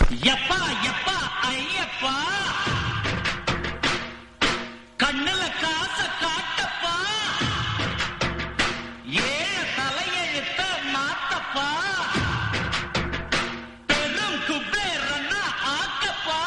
எப்பா எப்பா ஐயப்பா கண்ணுல காச காட்டப்பா ஏழு தலையெழுத்த மாத்தப்பா பெரும் குபேரன்னா ஆக்கப்பா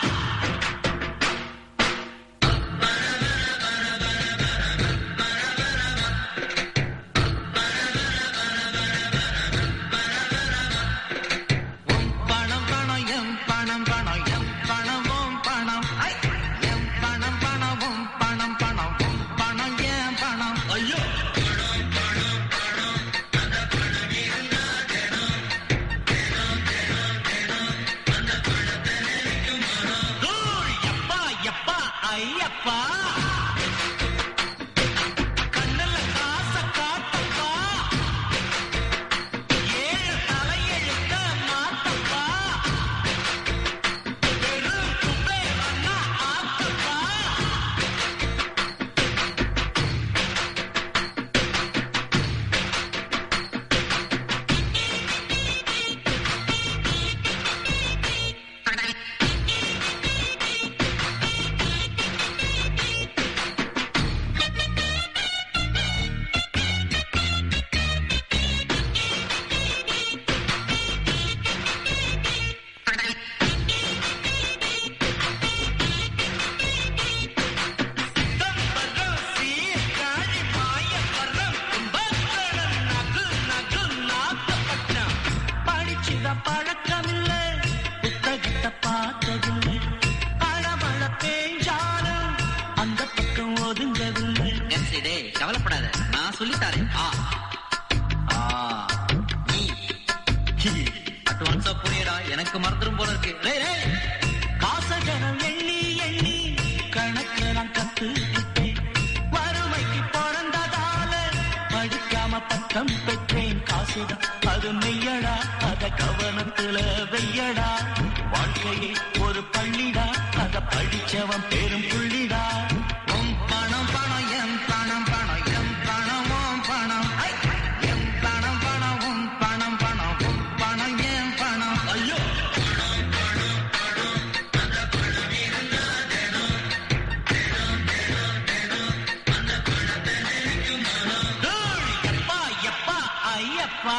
ஐயப்பா கண்ணுல காச காட்டப்பா ஏழு தலையெழுத்த மாத்தப்பா பெரும் குபேரன்னா ஆக்கப்பா பழக்கமில்லை புத்தகத்தை பார்த்ததில்லை அழமழ பேஞ்சாலும் அந்த பக்கம் ஒதுங்கவில்லை கவலைப்படாத நான் சொல்லித்தாரேன் அட்வான்ஸா புரியடா எனக்கு மறந்துடும் போல இருக்கு காசகரம் எண்ணி எண்ணி கணக்கு நான் கத்துக்கிட்டேன் வறுமைக்கு பிறந்ததால படிக்காம பட்டம் பெற்றேன் காசுதான் அது மெய்யடா அத கவனத்துல வெய்யடா வாழ்க்கையே ஒரு பள்ளிடா அத படிச்சவன் பெரும் புள்ளிடா உன் பணம் பணம் என் பணம் பணம் என் பணம் உன் பணம் என் பணம் பணம் உன் பணம் பணம் உன் பணம் என் பணம் ஐயோ எப்பா எப்பா ஐயப்பா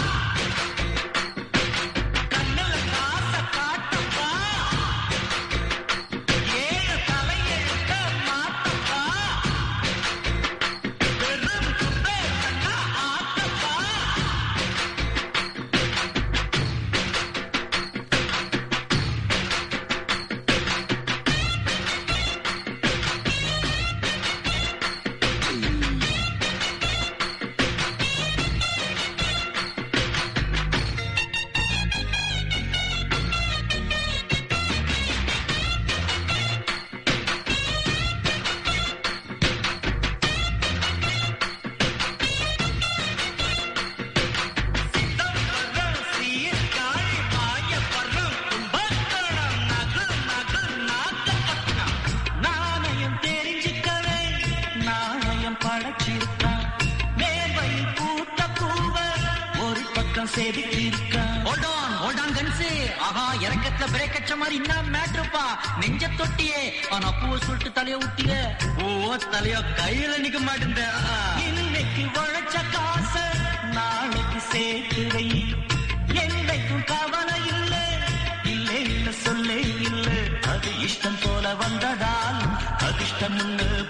இறக்கத்துல பிரேக் அடிச்ச மாதிரி என்ன மேட்ருப்பா நெஞ்ச தொட்டியே ஆனா பூவை சொல்லிட்டு தலைய ஊட்டிய தலையோ கையில நிக்க மாட்டேன் இன்னைக்கு உழைச்ச காச நாளைக்கு சேர்த்து வை என்னைக்கும் கவலை இல்ல இல்ல இல்ல சொல்லே இல்ல அது இஷ்டம் போல வந்ததால் அதிர்ஷ்டம்